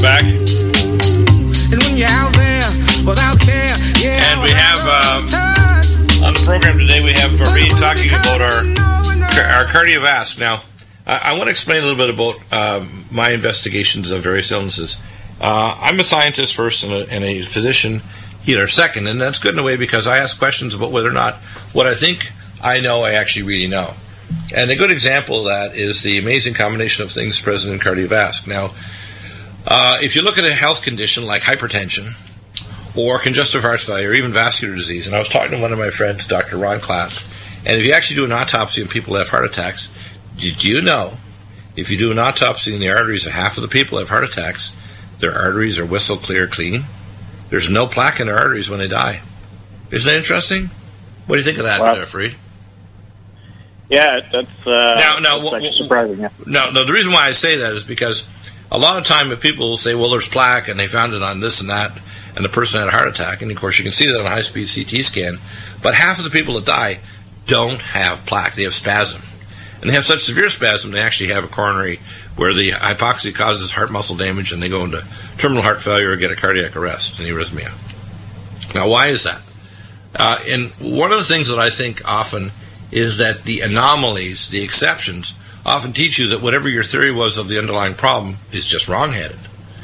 back. And when you're out there without care, and we have on the program today, we have Fareed talking about our cardiovasc. Now, I want to explain a little bit about my investigations of various illnesses. I'm a scientist first and a physician healer second, and that's good in a way because I ask questions about whether or not what I think I know I actually really know. And a good example of that is the amazing combination of things present in cardiovasc. Now, if you look at a health condition like hypertension or congestive heart failure or even vascular disease, and I was talking to one of my friends, Dr. Ron Klatz, and if you actually do an autopsy on people who have heart attacks, did you know if you do an autopsy in the arteries of half of the people who have heart attacks, their arteries are whistle clear clean? There's no plaque in their arteries when they die. Isn't that interesting? What do you think of that, Fareed? Yeah, that's actually surprising. Yeah. No, the reason why I say that is because a lot of time people will say, well, there's plaque, and they found it on this and that, and the person had a heart attack, and of course you can see that on a high-speed CT scan, but half of the people that die don't have plaque. They have spasm. And they have such severe spasm, they actually have a coronary where the hypoxia causes heart muscle damage, and they go into terminal heart failure or get a cardiac arrest, an arrhythmia. Now, why is that? And one of the things that I think often is that the anomalies, the exceptions, often teach you that whatever your theory was of the underlying problem is just wrong-headed.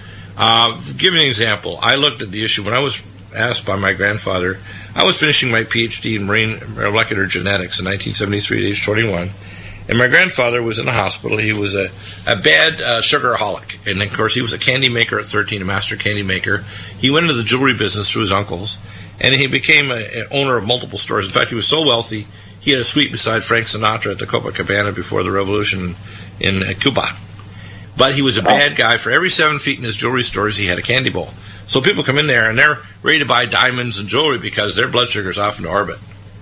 Give you an example. I looked at the issue when I was asked by my grandfather. I was finishing my PhD in marine molecular genetics in 1973 at age 21, and my grandfather was in the hospital. He was a bad sugaraholic, and of course he was a candy maker at 13, a master candy maker. He went into the jewelry business through his uncles, and he became an owner of multiple stores. In fact, he was so wealthy, he had a suite beside Frank Sinatra at the Copacabana before the revolution in Cuba. But he was a bad guy. For every 7 feet in his jewelry stores, he had a candy bowl. So people come in there, and they're ready to buy diamonds and jewelry because their blood sugar is off into orbit.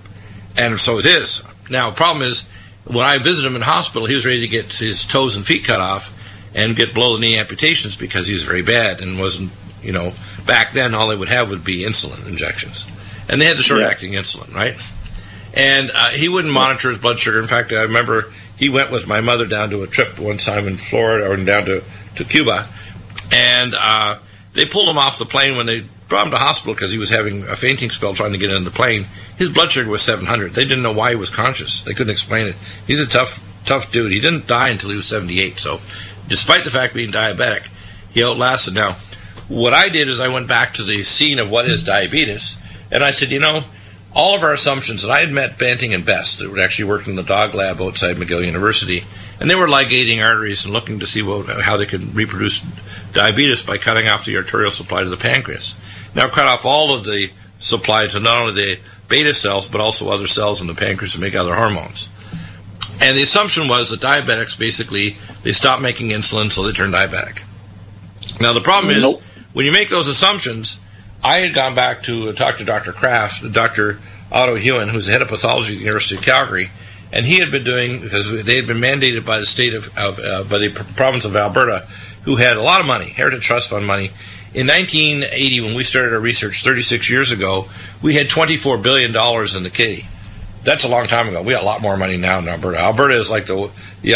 And so is his. Now, the problem is, when I visited him in hospital, he was ready to get his toes and feet cut off and get below-the-knee amputations because he was very bad and wasn't, back then all they would have would be insulin injections. And they had the short-acting insulin, right? And he wouldn't monitor his blood sugar. In fact, I remember he went with my mother down to a trip one time in Florida, or down to Cuba, and they pulled him off the plane when they brought him to hospital because he was having a fainting spell trying to get into the plane. His blood sugar was 700. They didn't know why he was conscious. They couldn't explain it. He's a tough dude. He didn't die until he was 78. So despite the fact of being diabetic, he outlasted. Now, what I did is I went back to the scene of what is diabetes, and I said, all of our assumptions, and I had met Banting and Best, that were actually working in the dog lab outside McGill University, and they were ligating arteries and looking to see how they could reproduce diabetes by cutting off the arterial supply to the pancreas. Now cut off all of the supply to not only the beta cells, but also other cells in the pancreas to make other hormones. And the assumption was that diabetics, basically, they stop making insulin, so they turn diabetic. Now the problem is, when you make those assumptions, I had gone back to talk to Dr. Kraft, Dr. Otto Hewen, who's the head of pathology at the University of Calgary, and he had been doing, because they had been mandated by the state by the province of Alberta, who had a lot of money, Heritage Trust Fund money. In 1980, when we started our research 36 years ago, we had $24 billion in the kitty. That's a long time ago. We got a lot more money now in Alberta. Alberta is like the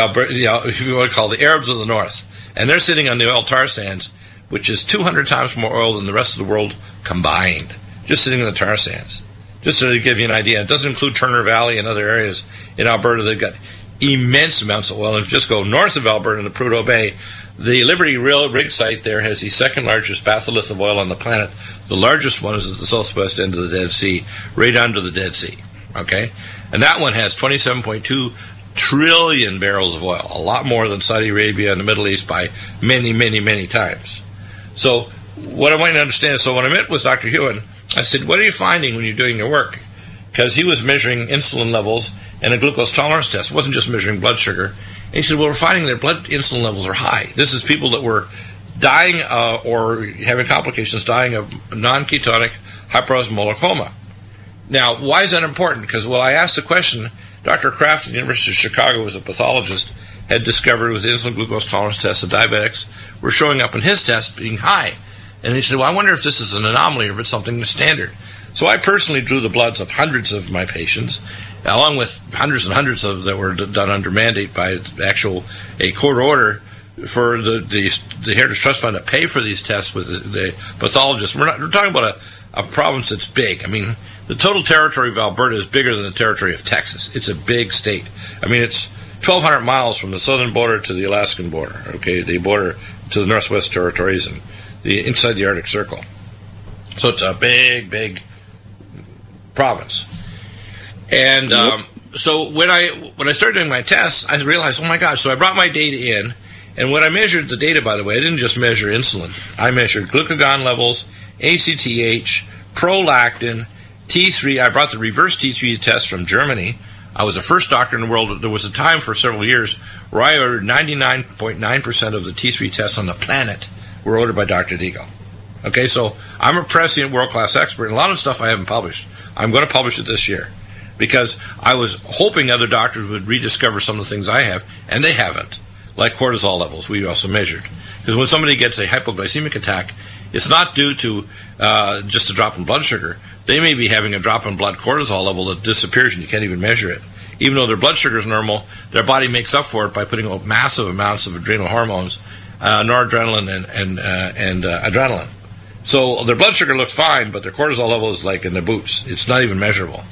if you want to call it the Arabs of the North, and they're sitting on the oil tar sands, which is 200 times more oil than the rest of the world combined, just sitting in the tar sands. Just to give you an idea, it doesn't include Turner Valley and other areas in Alberta. They've got immense amounts of oil. And if you just go north of Alberta in the Prudhoe Bay, the Liberty rig site there has the second largest batholith of oil on the planet. The largest one is at the southwest end of the Dead Sea, right under the Dead Sea. Okay? And that one has 27.2 trillion barrels of oil, a lot more than Saudi Arabia and the Middle East by many, many, many times. So what I want you to understand is, so when I met with Dr. Hewen, I said, what are you finding when you're doing your work? Because he was measuring insulin levels and a glucose tolerance test. It wasn't just measuring blood sugar. And he said, well, we're finding their blood insulin levels are high. This is people that were dying or having complications, dying of non-ketonic hyperosmolar coma. Now, why is that important? Because, well, I asked the question, Dr. Kraft at the University of Chicago, was a pathologist, had discovered with the insulin glucose tolerance test that diabetics were showing up in his test being high. And he said, well, I wonder if this is an anomaly or if it's something that's standard. So I personally drew the bloods of hundreds of my patients, along with hundreds and hundreds of that were done under mandate by a court order for the Heritage Trust Fund to pay for these tests with the pathologists. We're talking about a province that's big. I mean, the total territory of Alberta is bigger than the territory of Texas. It's a big state. I mean, it's 1,200 miles from the southern border to the Alaskan border. Okay, the border to the Northwest Territories and inside the Arctic Circle. So it's a big province. And so when I started doing my tests, I realized, oh my gosh! So I brought my data in, and when I measured the data, by the way, I didn't just measure insulin. I measured glucagon levels, ACTH, prolactin, T3. I brought the reverse T3 test from Germany. I was the first doctor in the world. There was a time for several years where I ordered 99.9% of the T3 tests on the planet were ordered by Dr. Deagle. Okay, so I'm a prescient world-class expert. And a lot of stuff I haven't published. I'm going to publish it this year because I was hoping other doctors would rediscover some of the things I have, and they haven't, like cortisol levels we also measured. Because when somebody gets a hypoglycemic attack, it's not due to just a drop in blood sugar. They may be having a drop in blood cortisol level that disappears and you can't even measure it. Even though their blood sugar is normal, their body makes up for it by putting out massive amounts of adrenal hormones, noradrenaline and adrenaline. So their blood sugar looks fine, but their cortisol level is like in their boots. It's not even measurable.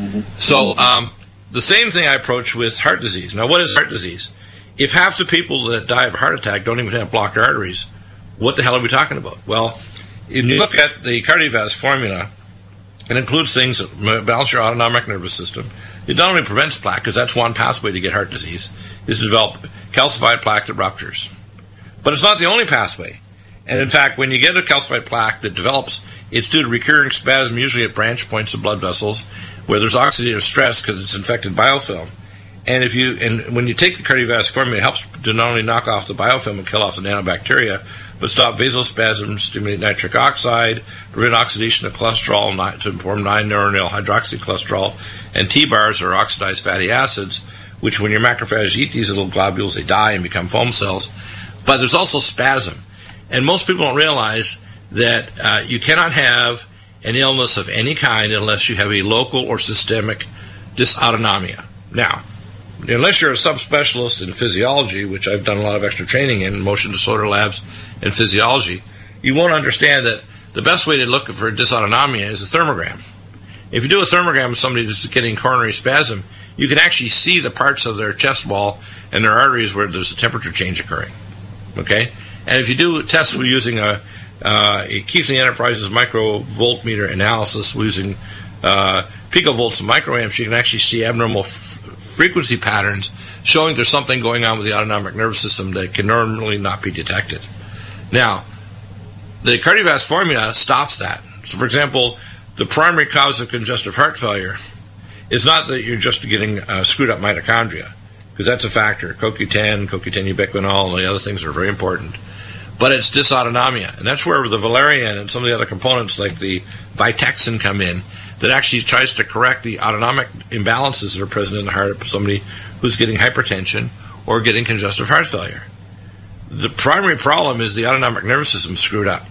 So the same thing I approach with heart disease. Now, what is heart disease? If half the people that die of a heart attack don't even have blocked arteries, what the hell are we talking about? Well, if you look at the cardiovascular formula, it includes things that balance your autonomic nervous system. It not only prevents plaque, because that's one pathway to get heart disease, is to develop calcified plaque that ruptures. But it's not the only pathway. And in fact, when you get a calcified plaque that develops, it's due to recurring spasm, usually at branch points of blood vessels, where there's oxidative stress because it's infected biofilm. And when you take the cardiovascular formula, it helps to not only knock off the biofilm and kill off the nanobacteria, but stop vasospasm, stimulate nitric oxide, prevent oxidation of cholesterol to form 9-neuronal hydroxycholesterol, and T-bars are oxidized fatty acids, which when your macrophages eat these little globules, they die and become foam cells. But there's also spasm. And most people don't realize that you cannot have an illness of any kind unless you have a local or systemic dysautonomia. Now, unless you're a subspecialist in physiology, which I've done a lot of extra training in motion disorder labs and physiology, you won't understand that the best way to look for dysautonomia is a thermogram. If you do a thermogram of somebody that's getting coronary spasm, you can actually see the parts of their chest wall and their arteries where there's a temperature change occurring. Okay? And if you do tests using a Keithley Enterprises microvoltmeter analysis using picovolts and microamps, you can actually see abnormal frequency patterns showing there's something going on with the autonomic nervous system that can normally not be detected. Now, the cardiovascular formula stops that. So, for example, the primary cause of congestive heart failure is not that you're just getting screwed up mitochondria, because that's a factor. CoQ10, ubiquinol, and the other things are very important. But it's dysautonomia, and that's where the valerian and some of the other components like the Vitexin come in, that actually tries to correct the autonomic imbalances that are present in the heart of somebody who's getting hypertension or getting congestive heart failure. The primary problem is the autonomic nervous system screwed up.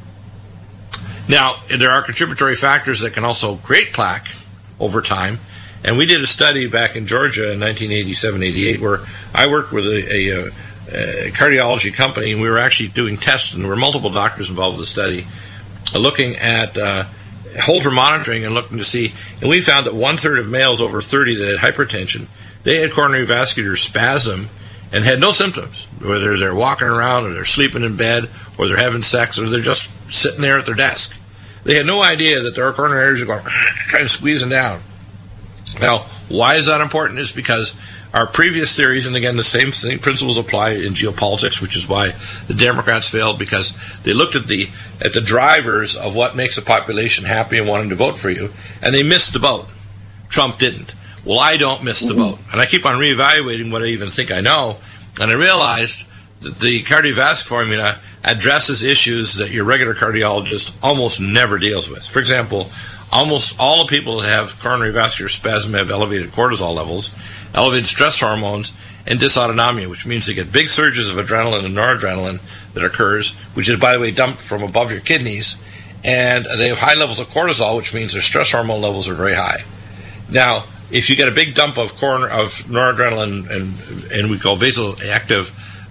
Now, there are contributory factors that can also create plaque over time, and we did a study back in Georgia in 1987-88 where I worked with a cardiology company, and we were actually doing tests, and there were multiple doctors involved with the study, looking at Holter monitoring and looking to see, and we found that 1/3 of males over 30 that had hypertension, they had coronary vascular spasm and had no symptoms, whether they're walking around or they're sleeping in bed or they're having sex or they're just sitting there at their desk. They had no idea that their coronary arteries are going kind of squeezing down. Now, why is that important? It's because our previous theories, and again, the same principles apply in geopolitics, which is why the Democrats failed, because they looked at the drivers of what makes a population happy and wanting to vote for you, and they missed the boat. Trump didn't. Well, I don't miss the boat. And I keep on reevaluating what I even think I know, and I realized that the cardiovascular formula addresses issues that your regular cardiologist almost never deals with. For example, almost all the people that have coronary vascular spasm have elevated cortisol levels, elevated stress hormones, and dysautonomia, which means they get big surges of adrenaline and noradrenaline that occurs, which is, by the way, dumped from above your kidneys, and they have high levels of cortisol, which means their stress hormone levels are very high. Now, if you get a big dump of noradrenaline and we call vasoactive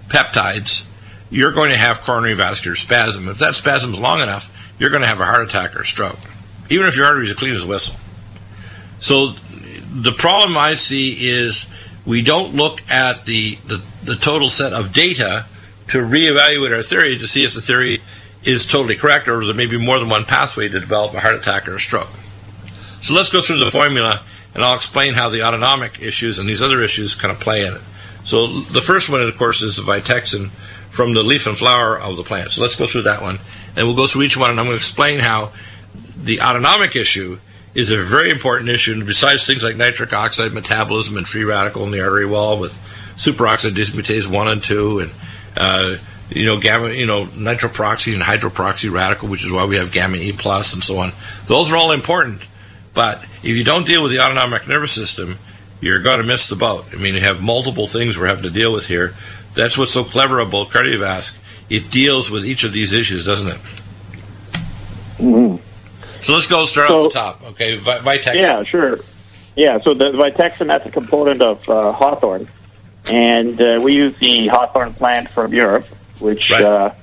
peptides, you're going to have coronary vascular spasm. If that spasm is long enough, you're going to have a heart attack or a stroke, even if your arteries are clean as a whistle. So the problem I see is we don't look at the total set of data to reevaluate our theory to see if the theory is totally correct or there may be more than one pathway to develop a heart attack or a stroke. So let's go through the formula, and I'll explain how the autonomic issues and these other issues kind of play in it. So the first one, of course, is the Vitexin from the leaf and flower of the plant. So let's go through that one, and we'll go through each one, and I'm going to explain how the autonomic issue is a very important issue, and besides things like nitric oxide metabolism and free radical in the artery wall with superoxide dismutase 1 and 2, and gamma, nitroproxy and hydroproxy radical, which is why we have gamma E plus and so on. Those are all important, but if you don't deal with the autonomic nervous system, you're going to miss the boat. I mean, you have multiple things we're having to deal with here. That's what's so clever about Cardiovasc. It deals with each of these issues, doesn't it? Mm-hmm. So let's go start off the top. Okay, Vitexin. Yeah, sure. Yeah, so the Vitexin, that's a component of hawthorn. And we use the hawthorn plant from Europe, which is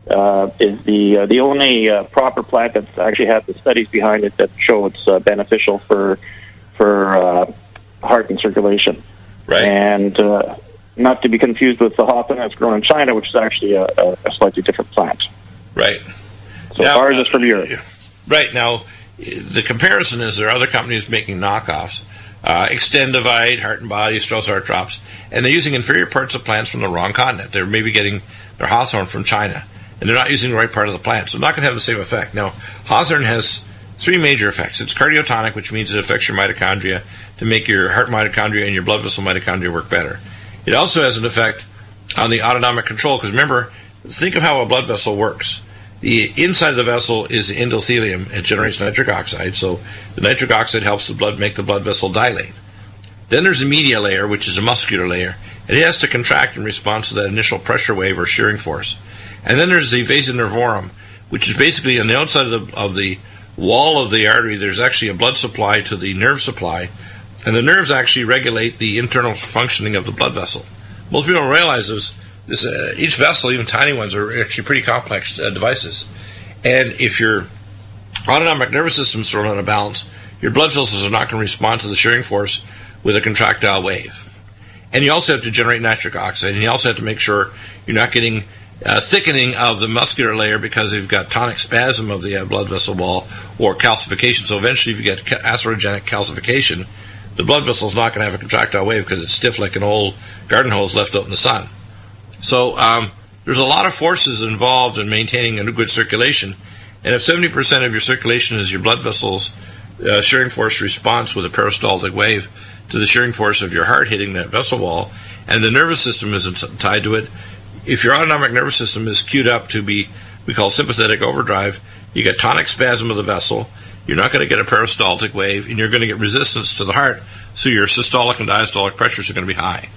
the only proper plant that's actually had the studies behind it that show it's beneficial for heart and circulation. Right. And not to be confused with the hawthorn that's grown in China, which is actually a slightly different plant. Right. So ours is from Europe. Right. Now, the comparison is there are other companies making knockoffs. Extendivite, Heart and Body, Strauss Heart Drops, and they're using inferior parts of plants from the wrong continent. They're maybe getting their hawthorn from China, and they're not using the right part of the plant, so it's not going to have the same effect. Now, hawthorn has three major effects. It's cardiotonic, which means it affects your mitochondria to make your heart mitochondria and your blood vessel mitochondria work better. It also has an effect on the autonomic control, because remember, think of how a blood vessel works. The inside of the vessel is the endothelium. It generates nitric oxide, so the nitric oxide helps the blood make the blood vessel dilate. Then there's the media layer, which is a muscular layer, and it has to contract in response to that initial pressure wave or shearing force. And then there's the vasa nervorum, which is basically on the outside of the wall of the artery. There's actually a blood supply to the nerve supply, and the nerves actually regulate the internal functioning of the blood vessel. Most people don't realize this. Each vessel, even tiny ones, are actually pretty complex devices. And if your autonomic nervous system is thrown out of balance, your blood vessels are not going to respond to the shearing force with a contractile wave. And you also have to generate nitric oxide, and you also have to make sure you're not getting thickening of the muscular layer because you've got tonic spasm of the blood vessel wall or calcification. So eventually if you get atherogenic calcification, the blood vessel is not going to have a contractile wave because it's stiff like an old garden hose left out in the sun. So there's a lot of forces involved in maintaining a good circulation, and if 70% of your circulation is your blood vessels shearing force response with a peristaltic wave to the shearing force of your heart hitting that vessel wall, and the nervous system isn't tied to it, if your autonomic nervous system is queued up to be, we call sympathetic overdrive, you get tonic spasm of the vessel, you're not going to get a peristaltic wave, and you're going to get resistance to the heart, so your systolic and diastolic pressures are going to be high.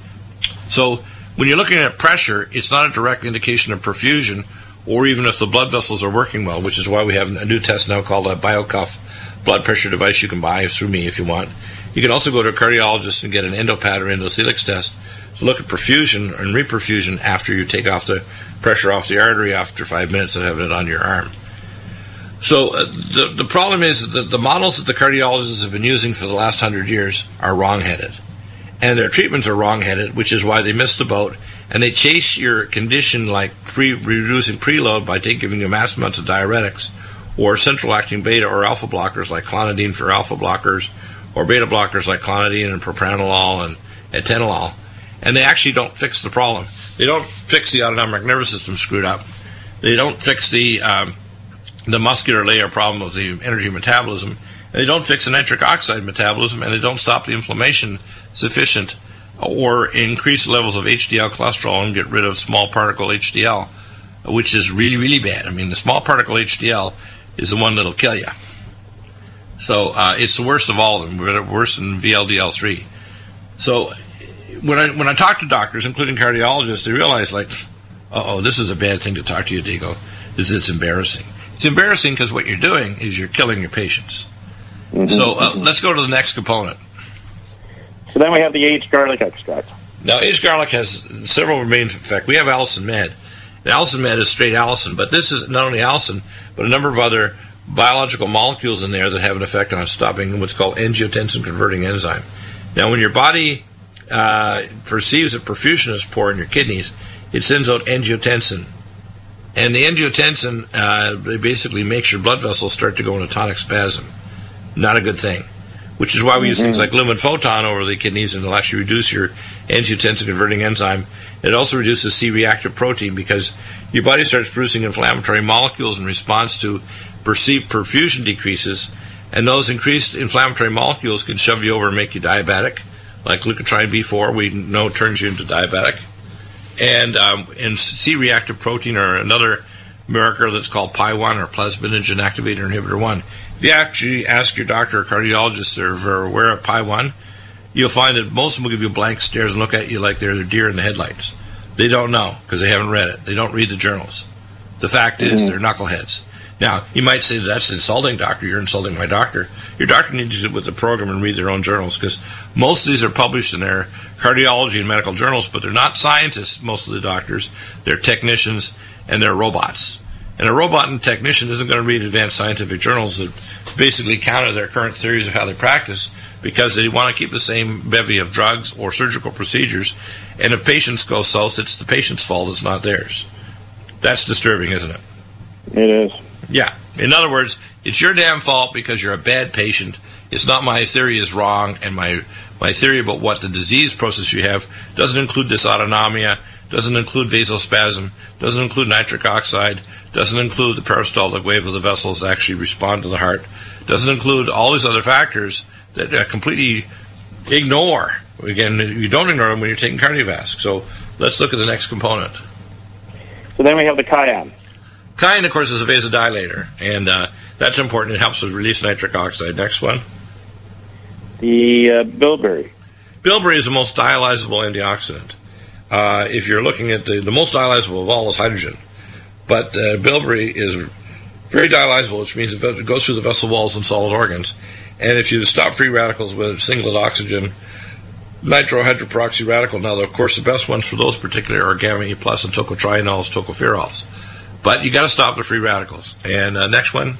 So when you're looking at pressure, it's not a direct indication of perfusion or even if the blood vessels are working well, which is why we have a new test now called a BioCuff blood pressure device you can buy through me if you want. You can also go to a cardiologist and get an EndoPAD or endothelix test to look at perfusion and reperfusion after you take off the pressure off the artery after 5 minutes of having it on your arm. So the problem is that the models that the cardiologists have been using for the last 100 years are wrong-headed. And their treatments are wrong-headed, which is why they miss the boat. And they chase your condition like reducing preload by giving you mass amounts of diuretics or central-acting beta or alpha blockers like clonidine for alpha blockers or beta blockers like clonidine and propranolol and atenolol. And they actually don't fix the problem. They don't fix the autonomic nervous system screwed up. They don't fix the muscular layer problem of the energy metabolism. And they don't fix the nitric oxide metabolism, and they don't stop the inflammation sufficient or increase levels of HDL cholesterol and get rid of small particle HDL, which is really, really bad. I mean, the small particle HDL is the one that'll kill you. So it's the worst of all of them, worse than VLDL3. So when I talk to doctors, including cardiologists, they realize, like, this is a bad thing to talk to you, Diego. It's embarrassing. It's embarrassing because what you're doing is you're killing your patients. Mm-hmm. So let's go to the next component. So then we have the aged garlic extract. Now, aged garlic has several main effects. We have Allicin Med. And Allicin Med is straight allicin, but this is not only allicin, but a number of other biological molecules in there that have an effect on stopping what's called angiotensin-converting enzyme. Now, when your body perceives that perfusion is poor in your kidneys, it sends out angiotensin. And the angiotensin basically makes your blood vessels start to go into tonic spasm. Not a good thing. Which is why we use things like lumen photon over the kidneys, and it'll actually reduce your angiotensin-converting enzyme. It also reduces C-reactive protein because your body starts producing inflammatory molecules in response to perceived perfusion decreases, and those increased inflammatory molecules can shove you over and make you diabetic, like leukotriene B4 we know turns you into diabetic. And C-reactive protein, or another marker that's called PI1, or plasminogen activator inhibitor 1. If you actually ask your doctor or cardiologist if they're aware of PI1, you'll find that most of them will give you blank stares and look at you like they're the deer in the headlights. They don't know because they haven't read it. They don't read the journals. The fact is they're knuckleheads. Now, you might say, that's insulting, doctor. You're insulting my doctor. Your doctor needs to get with the program and read their own journals, because most of these are published in their cardiology and medical journals, but they're not scientists, most of the doctors. They're technicians, and they're robots. And a robot and technician isn't going to read advanced scientific journals that basically counter their current theories of how they practice, because they want to keep the same bevy of drugs or surgical procedures. And if patients go south, it's the patient's fault, it's not theirs. That's disturbing, isn't it? It is. Yeah. In other words, it's your damn fault because you're a bad patient. It's not my theory is wrong, and my theory about what the disease process you have doesn't include dysautonomia, doesn't include vasospasm, doesn't include nitric oxide, doesn't include the peristaltic wave of the vessels that actually respond to the heart, doesn't include all these other factors that completely ignore. Again, you don't ignore them when you're taking cardiovasc. So let's look at the next component. So then we have the cayenne. Cayenne, of course, is a vasodilator, and that's important. It helps with release nitric oxide. Next one. The bilberry. Bilberry is the most dialyzable antioxidant. If you're looking at the most dialyzable of all is hydrogen, but bilberry is very dialyzable, which means it goes through the vessel walls and solid organs. And if you stop free radicals with singlet oxygen, nitrohydroperoxy radical, now, of course, the best ones for those particular are gamma E plus and tocotrienols, tocopherols. But you got to stop the free radicals. And next one.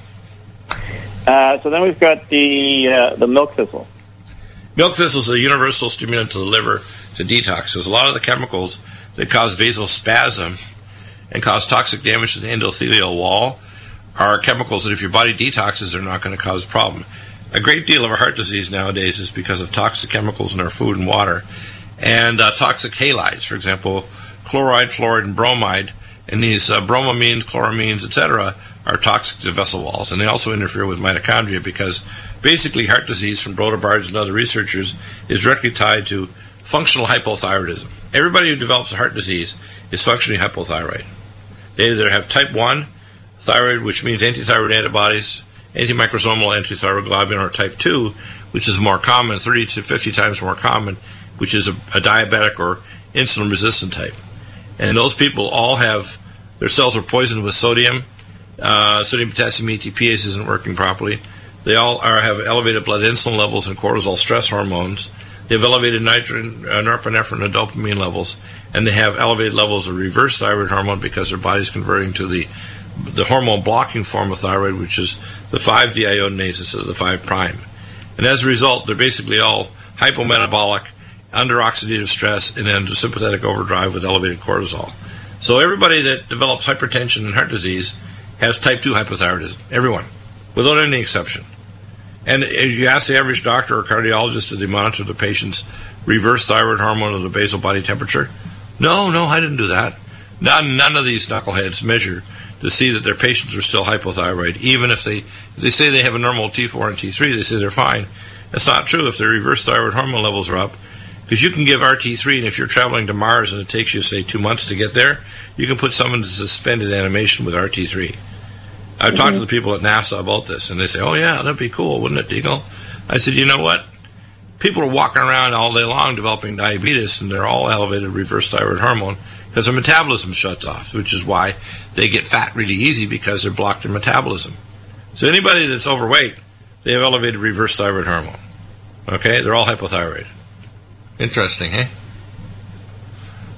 So then we've got the milk thistle. Milk thistle is a universal stimulant to the liver to detox. There's a lot of the chemicals that cause vasospasm and cause toxic damage to the endothelial wall are chemicals that if your body detoxes, they're not going to cause a problem. A great deal of our heart disease nowadays is because of toxic chemicals in our food and water, and toxic halides, for example, chloride, fluoride, and bromide. And these bromamines, chloramines, etc., are toxic to vessel walls, and they also interfere with mitochondria, because basically heart disease, from Broda Bards and other researchers, is directly tied to functional hypothyroidism. Everybody who develops a heart disease is functionally hypothyroid. They either have type 1 thyroid, which means antithyroid antibodies, antimicrosomal antithyroid globulin, or type 2, which is more common, 30 to 50 times more common, which is a diabetic or insulin-resistant type. And those people all have, their cells are poisoned with sodium. Sodium potassium ATPase isn't working properly. They all have elevated blood insulin levels and cortisol stress hormones. They have elevated norepinephrine and dopamine levels, and they have elevated levels of reverse thyroid hormone because their body's converting to the hormone blocking form of thyroid, which is the 5-deiodinase instead of the 5'. And as a result, they're basically all hypometabolic, under oxidative stress, and then sympathetic overdrive with elevated cortisol. So everybody that develops hypertension and heart disease has type 2 hypothyroidism. Everyone, without any exception. And if you ask the average doctor or cardiologist, do they monitor the patient's reverse thyroid hormone or the basal body temperature? No, I didn't do that. None of these knuckleheads measure to see that their patients are still hypothyroid. Even if they say they have a normal T4 and T3, they say they're fine. That's not true if their reverse thyroid hormone levels are up. Because you can give RT3, and if you're traveling to Mars and it takes you, say, 2 months to get there, you can put someone to suspended animation with RT3. I've talked to the people at NASA about this, and they say, oh, yeah, that'd be cool, wouldn't it, Deagle? I said, you know what? People are walking around all day long developing diabetes, and they're all elevated reverse thyroid hormone because their metabolism shuts off, which is why they get fat really easy, because they're blocked in metabolism. So anybody that's overweight, they have elevated reverse thyroid hormone. Okay? They're all hypothyroid. Interesting, eh?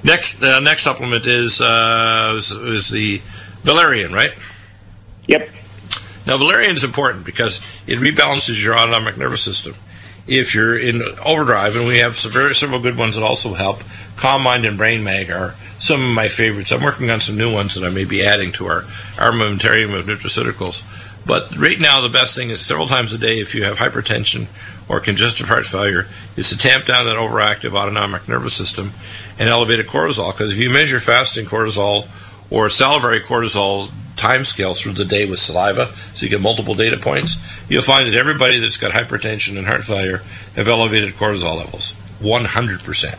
Next supplement is the valerian, right? Yep. Now, valerian is important because it rebalances your autonomic nervous system. If you're in overdrive, and we have several good ones that also help, Calm Mind and Brain Mag are some of my favorites. I'm working on some new ones that I may be adding to our armamentarium of nutraceuticals. But right now, the best thing is several times a day, if you have hypertension or congestive heart failure, is to tamp down that overactive autonomic nervous system and elevated cortisol. Because if you measure fasting cortisol or salivary cortisol timescale through the day with saliva, so you get multiple data points, you'll find that everybody that's got hypertension and heart failure have elevated cortisol levels, 100%.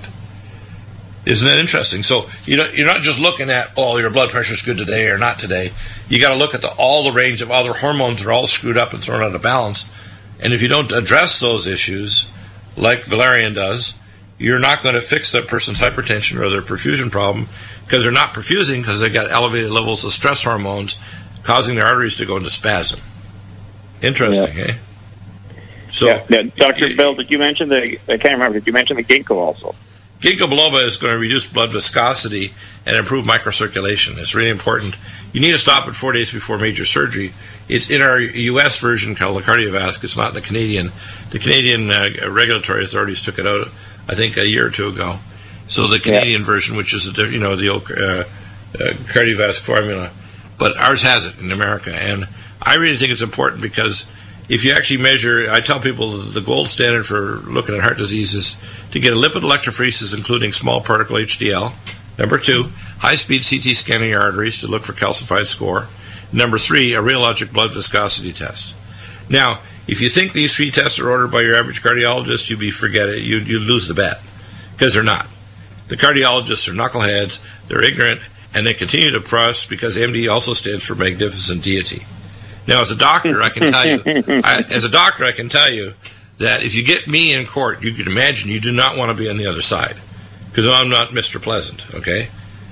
Isn't that interesting? So you're not just looking at, oh, your blood pressure is good today or not today. You got to look at all the range of other hormones that are all screwed up and thrown out of balance. And if you don't address those issues, like valerian does, you're not going to fix that person's hypertension or their perfusion problem, because they're not perfusing because they got elevated levels of stress hormones causing their arteries to go into spasm. Interesting, eh? So, Dr. Bell, did you mention I can't remember, did you mention the ginkgo also? Ginkgo biloba is going to reduce blood viscosity and improve microcirculation. It's really important. You need to stop it 4 days before major surgery. It's in our U.S. version called the Cardiovasc. It's not the Canadian. The Canadian regulatory authorities took it out, I think, a year or two ago. So the Canadian version, which is the old Cardiovasc formula, but ours has it in America. And I really think it's important because if you actually measure, I tell people the gold standard for looking at heart disease is to get a lipid electrophoresis, including small particle HDL. Number 2, high-speed CT scanning your arteries to look for calcified score. Number 3, a rheologic blood viscosity test. Now, if you think these 3 tests are ordered by your average cardiologist, forget it. You lose the bet, because they're not. The cardiologists are knuckleheads, they're ignorant, and they continue to press because MD also stands for magnificent deity. Now, as a doctor, I can tell you, that if you get me in court, you can imagine you do not want to be on the other side, because I'm not Mr. Pleasant, okay?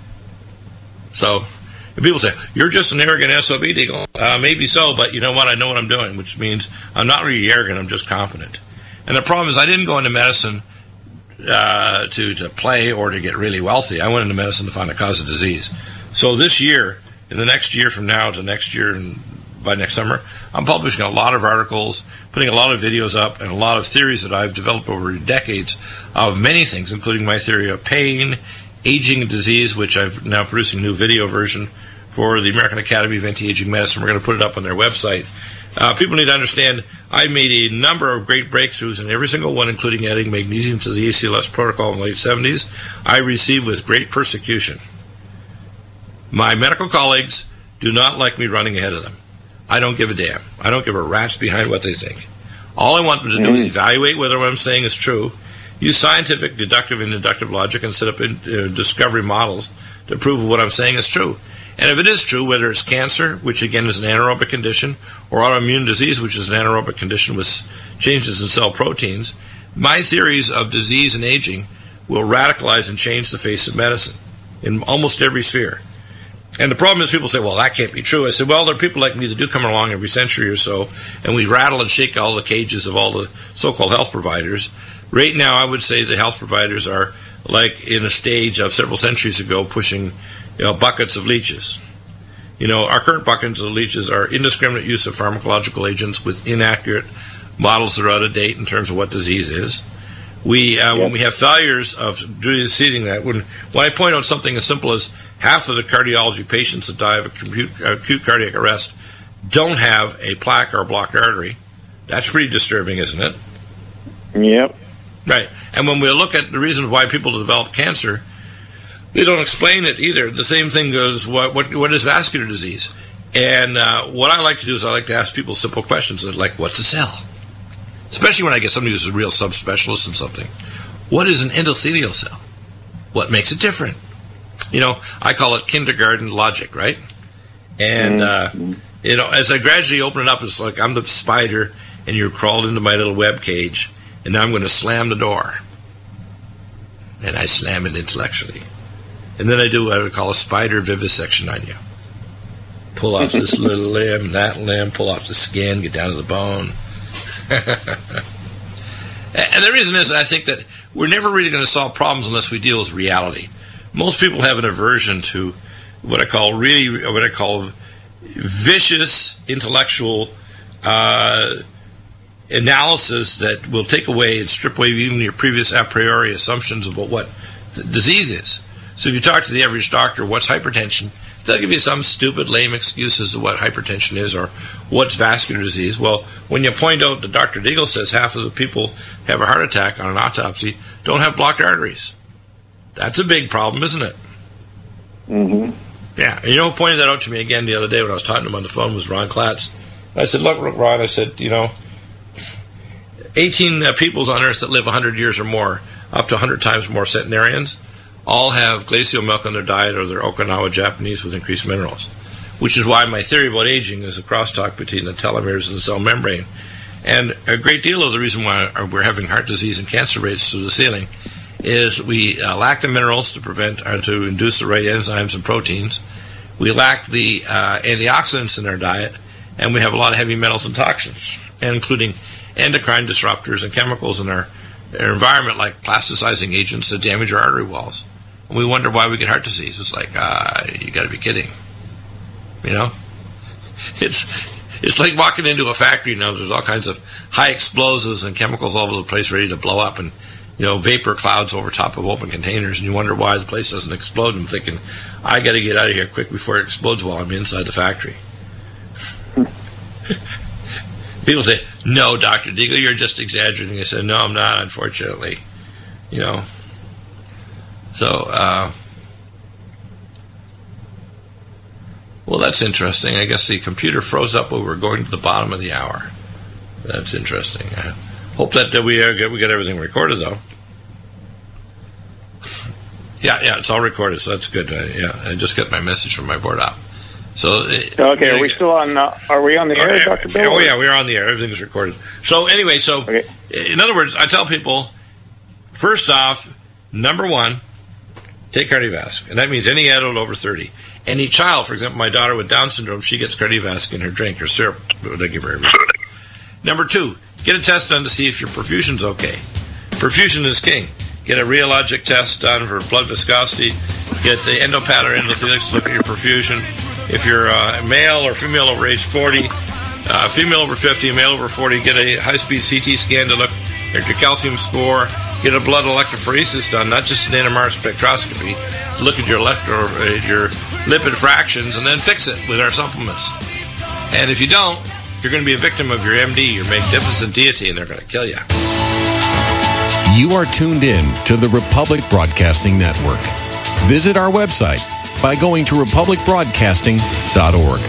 So, if people say, you're just an arrogant SOB, they go, maybe so, but you know what, I know what I'm doing, which means I'm not really arrogant, I'm just competent. And the problem is I didn't go into medicine to play or to get really wealthy. I went into medicine to find the cause of disease. So this year, in the next year from now to next year and by next summer, I'm publishing a lot of articles, putting a lot of videos up, and a lot of theories that I've developed over decades of many things, including my theory of pain, aging and disease, which I'm now producing a new video version for the American Academy of Anti-Aging Medicine. We're going to put it up on their website. People need to understand I made a number of great breakthroughs, and every single one, including adding magnesium to the ACLS protocol in the late 70s, I received with great persecution. My medical colleagues do not like me running ahead of them. I don't give a damn. I don't give a rat's behind what they think. All I want them to do is evaluate whether what I'm saying is true, use scientific, deductive, and inductive logic, and set up discovery models to prove what I'm saying is true. And if it is true, whether it's cancer, which again is an anaerobic condition, or autoimmune disease, which is an anaerobic condition with changes in cell proteins, my theories of disease and aging will radicalize and change the face of medicine in almost every sphere. And the problem is people say, well, that can't be true. I said, well, there are people like me that do come along every century or so, and we rattle and shake all the cages of all the so-called health providers. Right now, I would say the health providers are like in a stage of several centuries ago pushing buckets of leeches. Our current buckets of leeches are indiscriminate use of pharmacological agents with inaccurate models that are out of date in terms of what disease is. When we have failures of seeding that, when I point out something as simple as half of the cardiology patients that die of acute cardiac arrest don't have a plaque or a blocked artery, that's pretty disturbing, isn't it? Yep. Right. And when we look at the reasons why people develop cancer, they don't explain it either. The same thing goes, what is vascular disease? And what I like to do is I like to ask people simple questions like, what's a cell? Especially when I get somebody who's a real subspecialist in something. What is an endothelial cell? What makes it different? I call it kindergarten logic, right? And, as I gradually open it up, it's like I'm the spider and you're crawled into my little web cage, and now I'm going to slam the door. And I slam it intellectually. And then I do what I would call a spider vivisection on you. Pull off this little limb, that limb, pull off the skin, get down to the bone. And the reason is I think that we're never really going to solve problems unless we deal with reality. most people have an aversion to what I call vicious intellectual analysis that will take away and strip away even your previous a priori assumptions about what the disease is. So if you talk to the average doctor, what's hypertension? They'll give you some stupid, lame excuse as to what hypertension is or what's vascular disease. Well, when you point out that Dr. Deagle says half of the people who have a heart attack on an autopsy don't have blocked arteries, that's a big problem, isn't it? Mm-hmm. Yeah. And you know who pointed that out to me again the other day when I was talking to him on the phone was Ron Klatz. I said, look, Ron, I said, 18 peoples on Earth that live 100 years or more, up to 100 times more centenarians, all have glacial milk in their diet or they're Okinawa Japanese with increased minerals, which is why my theory about aging is a crosstalk between the telomeres and the cell membrane. And a great deal of the reason why we're having heart disease and cancer rates through the ceiling is we lack the minerals to prevent or to induce the right enzymes and proteins. We lack the antioxidants in our diet, and we have a lot of heavy metals and toxins, including endocrine disruptors and chemicals in our environment like plasticizing agents that damage our artery walls. And we wonder why we get heart disease. It's like, you got to be kidding. It's like walking into a factory, there's all kinds of high explosives and chemicals all over the place ready to blow up, and vapor clouds over top of open containers, and you wonder why the place doesn't explode. I'm thinking, I got to get out of here quick before it explodes while I'm inside the factory. People say, no, Dr. Deagle, you're just exaggerating. I said, no, I'm not, unfortunately. So, well, that's interesting. I guess the computer froze up when we were going to the bottom of the hour. That's interesting. I hope that we get everything recorded, though. Yeah, it's all recorded, so that's good. I just got my message from my board op. So okay, are we still on? Are we on the air, Dr. Bill? Oh yeah, we're on the air. Everything's recorded. So anyway, okay. In other words, I tell people, first off, number one, take Cardiovasc, and that means any adult over 30. Any child, for example, my daughter with Down syndrome, she gets Cardiovasc in her drink, her syrup. I give her every day. Number two, get a test done to see if your perfusion's okay. Perfusion is king. Get a rheologic test done for blood viscosity. Get the endopather endothelics to look at your perfusion. If you're male or female over age 40, female over 50, male over 40, get a high-speed CT scan to look at your calcium score. Get a blood electrophoresis done, not just an NMR spectroscopy. Look at your lipid fractions, and then fix it with our supplements. And if you don't, you're going to be a victim of your MD, your magnificent deity, and they're going to kill you. You are tuned in to the Republic Broadcasting Network. Visit our website by going to republicbroadcasting.org.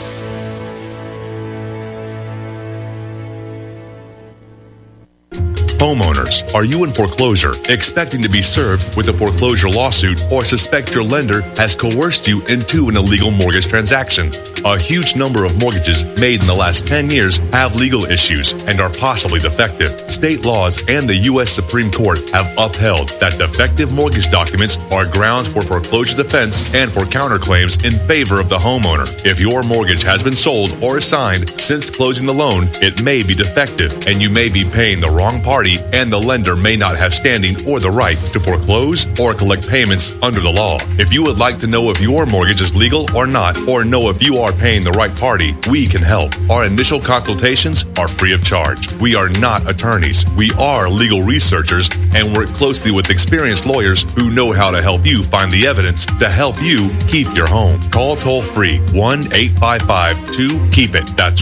Homeowners, are you in foreclosure, expecting to be served with a foreclosure lawsuit, or suspect your lender has coerced you into an illegal mortgage transaction? A huge number of mortgages made in the last 10 years have legal issues and are possibly defective. State laws and the U.S. Supreme Court have upheld that defective mortgage documents are grounds for foreclosure defense and for counterclaims in favor of the homeowner. If your mortgage has been sold or assigned since closing the loan, it may be defective, and you may be paying the wrong party, and the lender may not have standing or the right to foreclose or collect payments under the law. If you would like to know if your mortgage is legal or not, or know if you are paying the right party, we can help. Our initial consultations are free of charge. We are not attorneys. We are legal researchers and work closely with experienced lawyers who know how to help you find the evidence to help you keep your home. Call toll-free 1-855-2-KEEP-IT. That's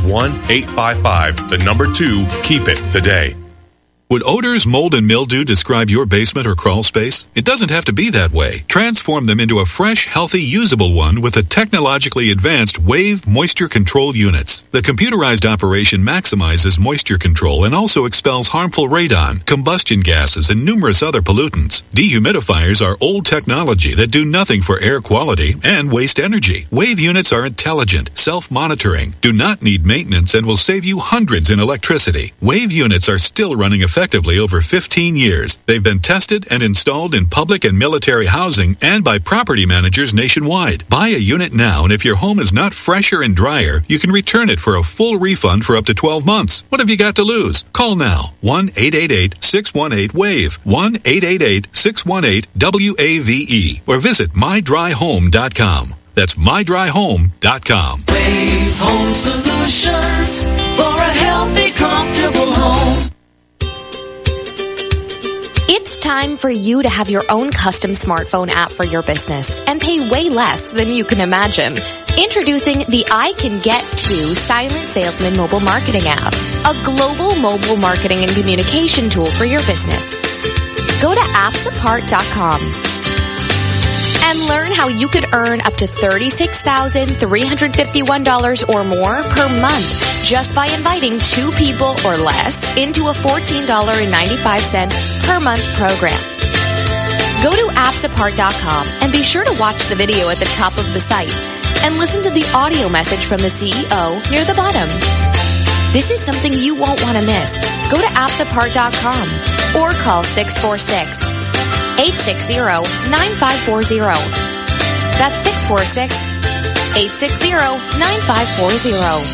1-855-2-KEEP-IT today. Would odors, mold, and mildew describe your basement or crawl space? It doesn't have to be that way. Transform them into a fresh, healthy, usable one with the technologically advanced Wave Moisture Control Units. The computerized operation maximizes moisture control and also expels harmful radon, combustion gases, and numerous other pollutants. Dehumidifiers are old technology that do nothing for air quality and waste energy. Wave units are intelligent, self-monitoring, do not need maintenance, and will save you hundreds in electricity. Wave units are still running effectively effectively over 15 years. They've been tested and installed in public and military housing and by property managers nationwide. Buy a unit now, and if your home is not fresher and drier, you can return it for a full refund for up to 12 months. What have you got to lose? Call now. 1-888-618-WAVE. 1-888-618-WAVE. Or visit mydryhome.com. That's mydryhome.com. Wave Home Solutions for a healthy, comfortable home. It's time for you to have your own custom smartphone app for your business and pay way less than you can imagine. Introducing the I Can Get To Silent Salesman mobile marketing app, a global mobile marketing and communication tool for your business. Go to appsapart.com and learn how you could earn up to $36,351 or more per month just by inviting 2 people or less into a $14.95 per month program. Go to appsapart.com and be sure to watch the video at the top of the site and listen to the audio message from the CEO near the bottom. This is something you won't want to miss. Go to appsapart.com or call 646-860-9540. That's 646-860-9540.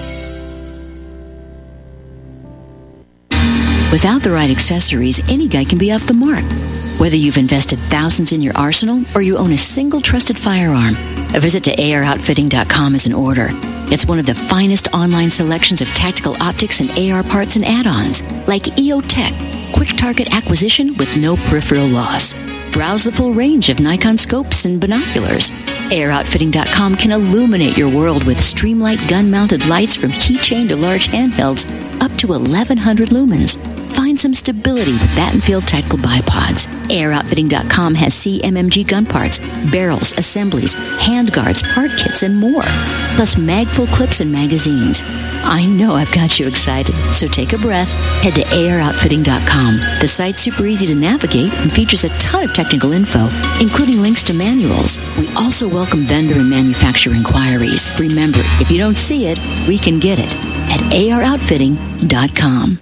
Without the right accessories, any guy can be off the mark. Whether you've invested thousands in your arsenal or you own a single trusted firearm, a visit to AROutfitting.com is in order. It's one of the finest online selections of tactical optics and AR parts and add-ons, like EOTech, quick target acquisition with no peripheral loss. Browse the full range of Nikon scopes and binoculars. AROutfitting.com can illuminate your world with Streamlight gun-mounted lights from keychain to large handhelds up to 1,100 lumens. Find some stability with Battenfield tactical bipods. AirOutfitting.com has CMMG gun parts, barrels, assemblies, handguards, part kits, and more. Plus magful clips and magazines. I know I've got you excited, so take a breath. Head to AirOutfitting.com. The site's super easy to navigate and features a ton of technical info, including links to manuals. We also welcome vendor and manufacturer inquiries. Remember, if you don't see it, we can get it at AirOutfitting.com.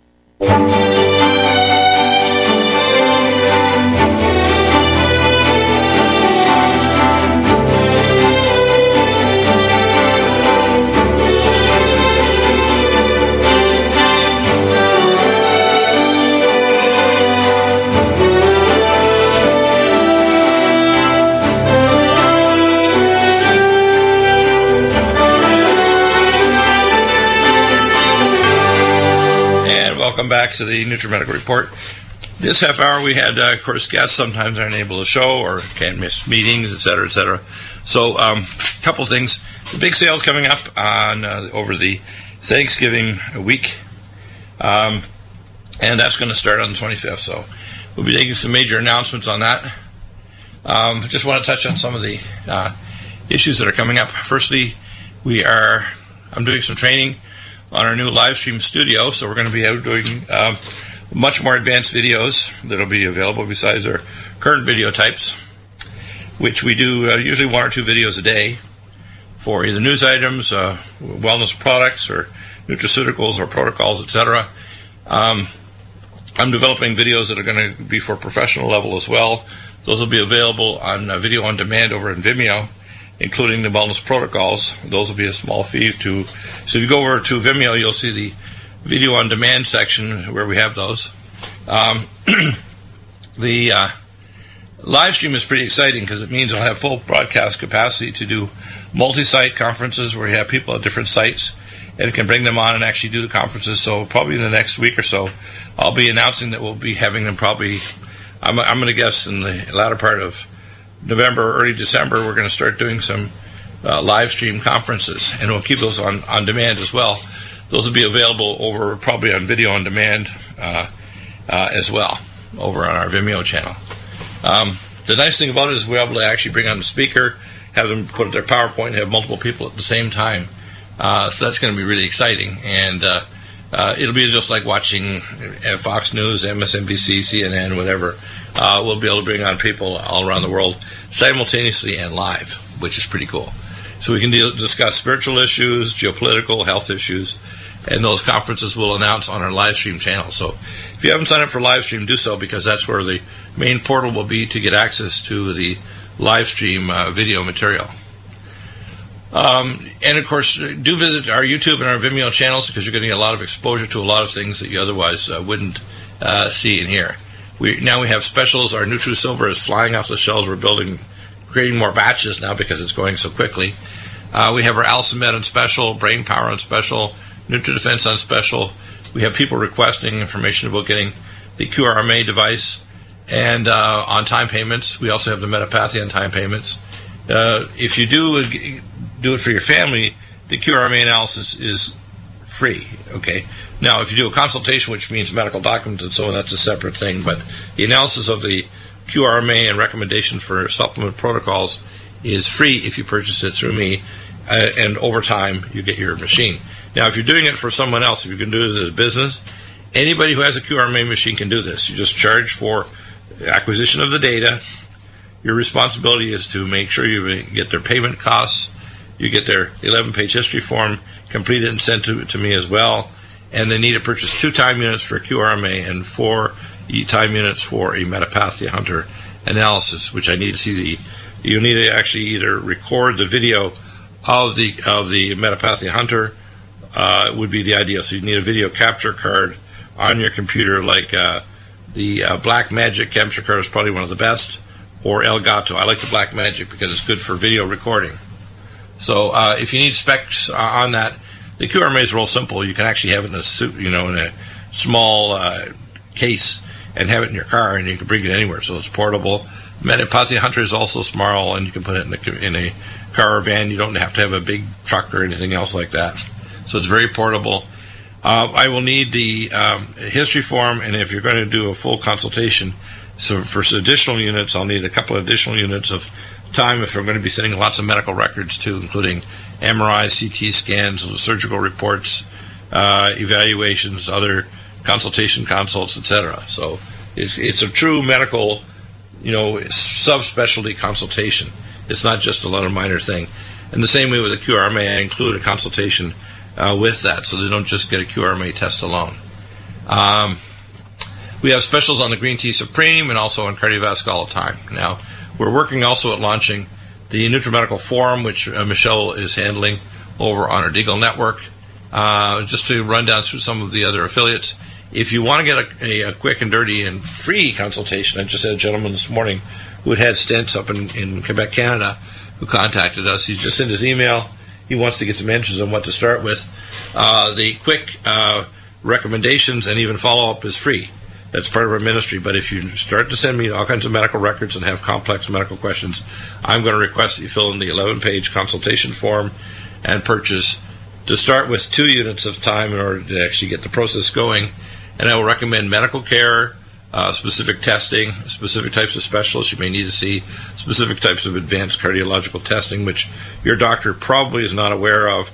Welcome back to the NutriMedical Report. This half hour we had, of course, guests sometimes aren't able to show or can't miss meetings, etc., etc. So, a couple of things. The big sale's coming up on over the Thanksgiving week, and that's going to start on the 25th. So, we'll be making some major announcements on that. Just want to touch on some of the issues that are coming up. Firstly, I'm doing some training on our new live stream studio, so we're going to be out doing much more advanced videos that will be available besides our current video types, which we do usually 1 or 2 videos a day for either news items, wellness products, or nutraceuticals or protocols, etc. I'm developing videos that are going to be for professional level as well. Those will be available on video on demand over in Vimeo, including the wellness protocols. Those will be a small fee to. So if you go over to Vimeo, you'll see the video on demand section where we have those. The live stream is pretty exciting because it means I'll have full broadcast capacity to do multi-site conferences where you have people at different sites and can bring them on and actually do the conferences. So probably in the next week or so, I'll be announcing that we'll be having them probably, I'm going to guess in the latter part of November, early December, we're going to start doing some live stream conferences, and we'll keep those on demand as well. Those will be available over probably on video on demand as well over on our Vimeo channel. The nice thing about it is we're able to actually bring on the speaker, have them put their PowerPoint, and have multiple people at the same time. So that's going to be really exciting, and it'll be just like watching Fox News, MSNBC, CNN, whatever. We'll be able to bring on people all around the world simultaneously and live, which is pretty cool. So we can discuss spiritual issues, geopolitical, health issues, and those conferences we'll announce on our live stream channel. So if you haven't signed up for live stream, do so, because that's where the main portal will be to get access to the live stream video material. And of course, do visit our YouTube and our Vimeo channels, because you're getting a lot of exposure to a lot of things that you otherwise wouldn't see and hear. Now we have specials. Our NutriSilver is flying off the shelves. We're creating more batches now because it's going so quickly. We have our Alcimed on special, Brain Power on special, NutriDefense on special. We have people requesting information about getting the QRMA device and on time payments. We also have the Metapathia on time payments. If you do it for your family, the QRMA analysis is free. Okay. Now, if you do a consultation, which means medical documents and so on, that's a separate thing. But the analysis of the QRMA and recommendation for supplement protocols is free if you purchase it through me, and over time you get your machine. Now, if you're doing it for someone else, if you can do this as a business, anybody who has a QRMA machine can do this. You just charge for acquisition of the data. Your responsibility is to make sure you get their payment costs, you get their 11-page history form, complete it and send to me as well, and they need to purchase 2 time units for QRMA and 4 time units for a Metapathia Hunter analysis, which I need to see you need to actually either record the video of the Metapathia Hunter, would be the ideal. So you need a video capture card on your computer, like the Blackmagic capture card is probably one of the best, or Elgato. I like the Blackmagic because it's good for video recording. So if you need specs on that, the QRMA is real simple. You can actually have it in a small case and have it in your car, and you can bring it anywhere. So it's portable. Metapathia Hunter is also small, and you can put it in a car or van. You don't have to have a big truck or anything else like that. So it's very portable. I will need the history form, and if you're going to do a full consultation, so for additional units, I'll need a couple of additional units of time if we're going to be sending lots of medical records too, including MRIs, CT scans, surgical reports, evaluations, other consults, etc. So it's a true medical, subspecialty consultation. It's not just a little minor thing. And the same way with the QRMA, I include a consultation with that, so they don't just get a QRMA test alone. We have specials on the Green Tea Supreme and also on cardiovascular all the time. Now, we're working also at launching the NutriMedical Forum, which Michelle is handling over on our Deagle Network. Just to run down through some of the other affiliates, if you want to get a quick and dirty and free consultation, I just had a gentleman this morning who had stents up in Quebec, Canada, who contacted us. He's just sent his email. He wants to get some answers on what to start with. The quick recommendations and even follow-up is free. That's part of our ministry. But if you start to send me all kinds of medical records and have complex medical questions, I'm going to request that you fill in the 11-page consultation form and purchase, to start with, 2 units of time in order to actually get the process going. And I will recommend medical care, specific testing, specific types of specialists you may need to see, specific types of advanced cardiological testing, which your doctor probably is not aware of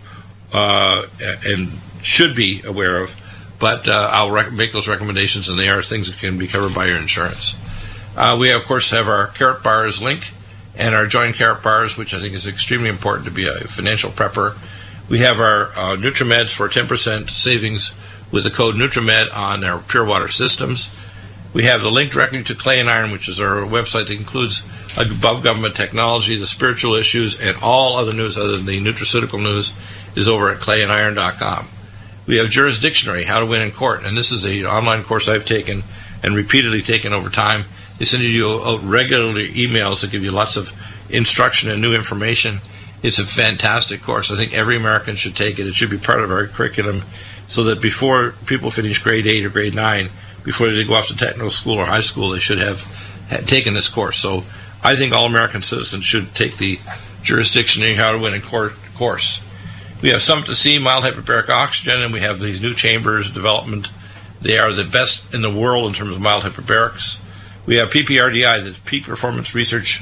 and should be aware of. But I'll make those recommendations, and they are things that can be covered by your insurance. We, of course, have our Carrot Bars link and our Join Carrot Bars, which I think is extremely important to be a financial prepper. We have our NutriMeds for 10% savings with the code NutriMed on our Pure Water systems. We have the link directly to Clay and Iron, which is our website that includes above government technology, the spiritual issues, and all other news other than the nutraceutical news is over at clayandiron.com. We have Jurisdictionary, How to Win in Court, and this is an online course I've taken and repeatedly taken over time. They send you out regularly emails that give you lots of instruction and new information. It's a fantastic course. I think every American should take it. It should be part of our curriculum so that before people finish grade 8 or grade 9, before they go off to technical school or high school, they should have taken this course. So I think all American citizens should take the Jurisdictionary, How to Win in Court course. We have Summit to See, mild hyperbaric oxygen, and we have these new chambers development. They are the best in the world in terms of mild hyperbarics. We have PPRDI, the Peak Performance Research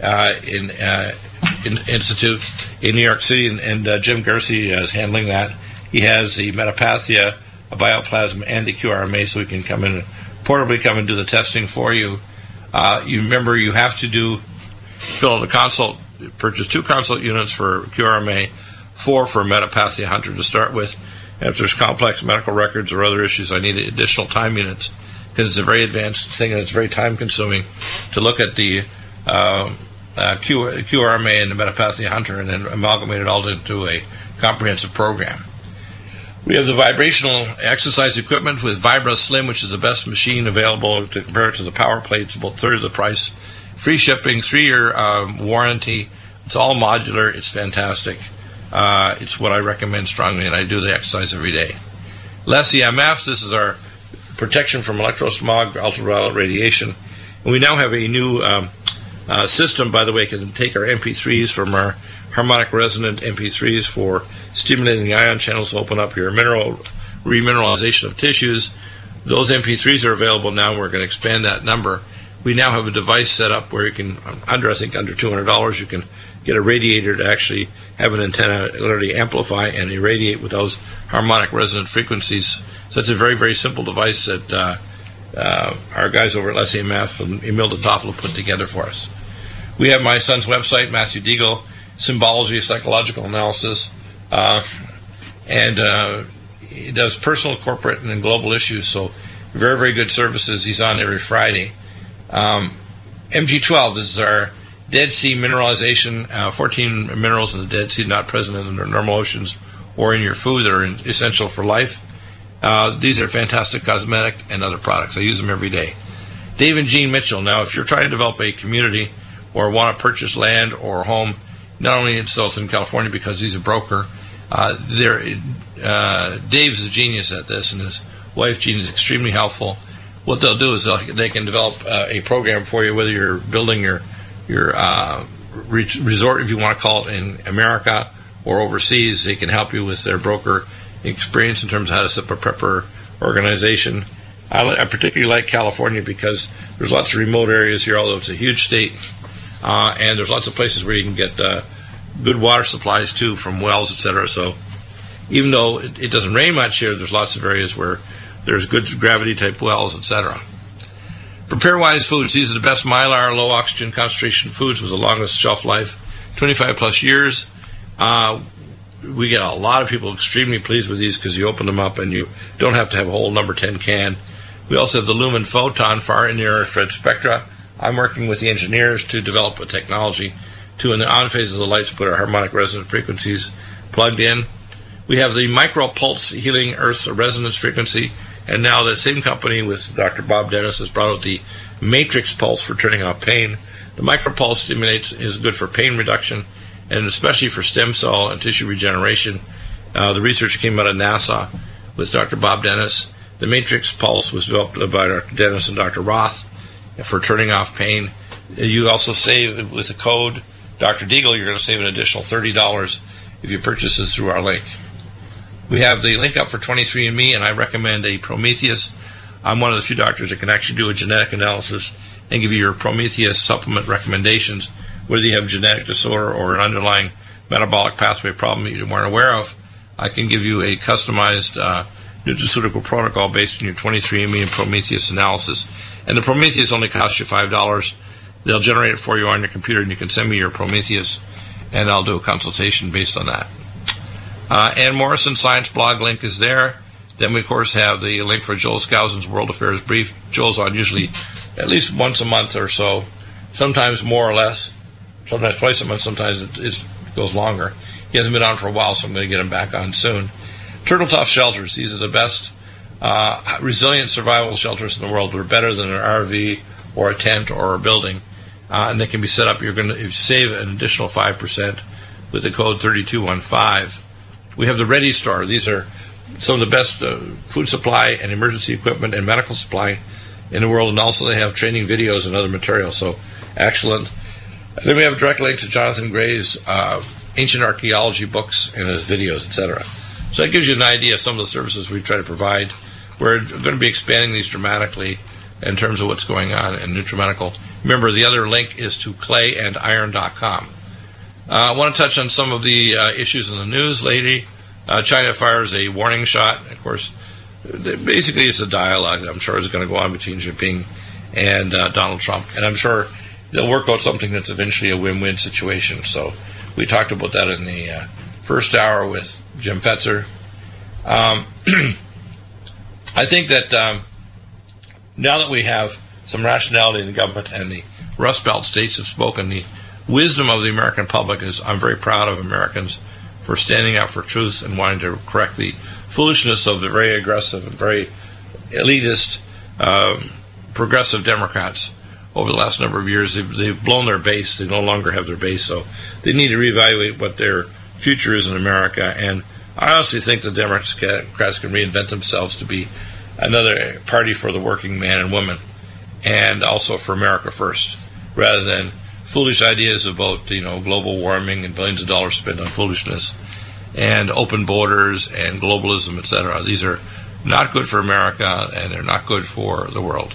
Institute in New York City, and Jim Garcia is handling that. He has the Metapathia, a bioplasm, and the QRMA, so we can portably come and do the testing for you. You remember, you have to fill out a consult, purchase 2 consult units for QRMA, 4 for Metapathia Hunter to start with, And if there's complex medical records or other issues, I need additional time units because it's a very advanced thing and it's very time-consuming to look at the QRMA and the Metapathia Hunter and then amalgamate it all into a comprehensive program. We have the vibrational exercise equipment with Vibra Slim, which is the best machine available to compare it to the Power Plate. It's about a third of the price. Free shipping, 3-year warranty. It's all modular. It's fantastic. It's what I recommend strongly, and I do the exercise every day. Less EMFs. This is our protection from electrosmog, ultraviolet radiation. And we now have a new system, by the way, can take our MP3s from our harmonic resonant MP3s for stimulating the ion channels to open up your remineralization of tissues. Those MP3s are available now. We're going to expand that number. We now have a device set up where you can, under $200, you can get a radiator to actually have an antenna literally amplify and irradiate with those harmonic resonant frequencies. So it's a very, very simple device that our guys over at Les EMF and Emil Toffel put together for us. We have my son's website, Matthew Deagle, Symbology, Psychological Analysis, and he does personal, corporate, and global issues. So very, very good services. He's on every Friday. MG12, this is our Dead Sea mineralization, 14 minerals in the Dead Sea not present in the normal oceans or in your food that are essential for life. These are fantastic cosmetic and other products. I use them every day. Dave and Jean Mitchell. Now, if you're trying to develop a community or want to purchase land or a home, not only in Southern California because he's a broker, Dave's a genius at this, and his wife Jean is extremely helpful. What they'll do is they can develop a program for you, whether you're building your resort, if you want to call it, in America or overseas. They can help you with their broker experience in terms of how to set up a prepper organization. I particularly like California because there's lots of remote areas here, although it's a huge state, and there's lots of places where you can get good water supplies too from wells, etc. So even though it doesn't rain much here, there's lots of areas where there's good gravity type wells, etc. Prepare Wise Foods. These are the best Mylar low oxygen concentration foods with the longest shelf life, 25 plus years. We get a lot of people extremely pleased with these because you open them up and you don't have to have a whole number 10 can. We also have the Lumen Photon far near infrared spectra. I'm working with the engineers to develop a technology to, in the on phase of the lights, put our harmonic resonant frequencies plugged in. We have the Micro Pulse Healing Earth Resonance Frequency, and now the same company with Dr. Bob Dennis has brought out the Matrix Pulse for turning off pain. The Micro Pulse stimulates is good for pain reduction and especially for stem cell and tissue regeneration. The research came out of NASA with Dr. Bob Dennis. The Matrix Pulse was developed by Dr. Dennis and Dr. Roth for turning off pain. You also save with the code Dr. Deagle, you're going to save an additional $30 if you purchase this through our link. We have the link up for 23andMe, and I recommend a Prometheus. I'm one of the few doctors that can actually do a genetic analysis and give you your Prometheus supplement recommendations, whether you have genetic disorder or an underlying metabolic pathway problem that you weren't aware of. I can give you a customized nutraceutical protocol based on your 23andMe and Prometheus analysis. And the Prometheus only costs you $5. They'll generate it for you on your computer, and you can send me your Prometheus, and I'll do a consultation based on that. Ann Morrison Science blog link is there. Then we, of course, have the link for Joel Skousen's World Affairs Brief. Joel's on usually at least once a month or so, sometimes more or less, sometimes twice a month, sometimes it goes longer. He hasn't been on for a while, so I'm going to get him back on soon. Turtle Tough Shelters. These are the best resilient survival shelters in the world. They're better than an RV or a tent or a building, and they can be set up. You're going to save an additional 5% with the code 3215. We have the Ready Store. These are some of the best food supply and emergency equipment and medical supply in the world, and also they have training videos and other material, so excellent. Then we have a direct link to Jonathan Gray's ancient archaeology books and his videos, etc. So that gives you an idea of some of the services we try to provide. We're going to be expanding these dramatically in terms of what's going on in NutriMedical. Remember, the other link is to clayandiron.com. I want to touch on some of the issues in the news lately. China fires a warning shot. Of course, basically it's a dialogue I'm sure is going to go on between Jinping and Donald Trump. And I'm sure they'll work out something that's eventually a win-win situation. So we talked about that in the first hour with Jim Fetzer. I think that now that we have some rationality in the government and the Rust Belt states have spoken, the wisdom of the American public is, I'm very proud of Americans for standing up for truth and wanting to correct the foolishness of the very aggressive and very elitist progressive Democrats over the last number of years. They've blown their base. They no longer have their base, so they need to reevaluate what their future is in America. And I honestly think the Democrats can reinvent themselves to be another party for the working man and woman, and also for America first, rather than foolish ideas about global warming and billions of dollars spent on foolishness and open borders and globalism, etc. These are not good for America, and they're not good for the world.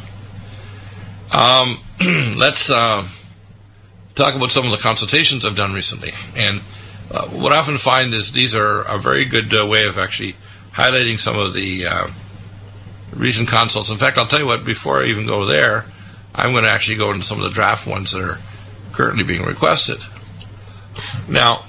Let's talk about some of the consultations I've done recently. And what I often find is these are a very good way of actually highlighting some of the recent consults. In fact, I'll tell you what, before I even go there, I'm going to actually go into some of the draft ones that are currently being requested. Now,